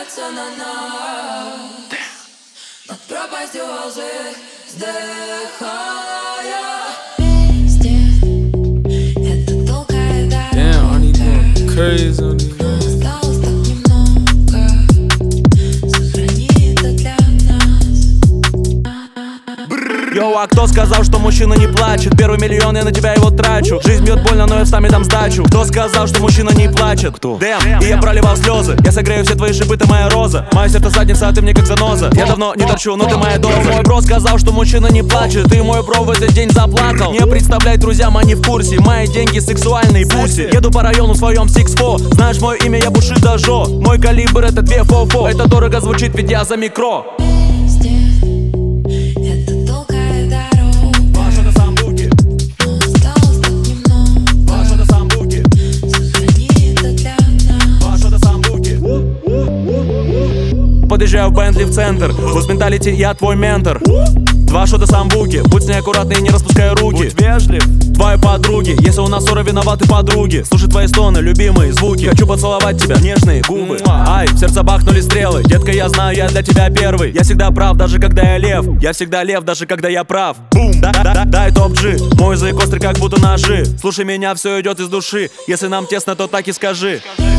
смеется на нас над пропастью лжи, вздыхая. Везде это долгая дорога. Crazy on these. Осталось так немного. Сохрани это для нас. Йоу, а кто сказал, что мужчина не плачет? Первый миллион, я на тебя его трачу. Жизнь бьет больно, но я сами дам сдачу. Кто сказал, что мужчина не плачет? Кто? Дэм, и я проливал слезы. Я согрею все твои шипы, ты моя роза. Мое сердце задница, а ты мне как заноза. Я давно не торчу, но ты моя доза. Мой бро сказал, что мужчина не плачет. Ты мой бро в этот день заплакал. Не представляй, друзьям, они в курсе. Мои деньги сексуальные пуси. Еду по району в своем 6-4. Знаешь мое имя, я Бушида Жо. Мой калибр это 244. Это дорого звучит, ведь я за микро. Везде это долгая дорога. Паша до самбуки, Но осталось так немного. Паша до самбуки, Сохрани это для нас. Паша до самбуки. Подъезжаю в Бентли в центр. Луз менталити, я твой ментор. 2 шота самбуки, будь с ней аккуратный и не распускай руки. Будь вежлив, твои подруги. Если у нас ссора, виноваты подруги. Слушай твои стоны, любимые звуки. Хочу поцеловать тебя, нежные губы. Ай, в сердце бахнули стрелы. Детка, я знаю, я для тебя первый. Я всегда прав, даже когда я лев. Я всегда лев, даже когда я прав. Бум, дай топ-G. Мой язык острый, как будто ножи. Слушай меня, все идет из души. Если нам тесно, то так и скажи.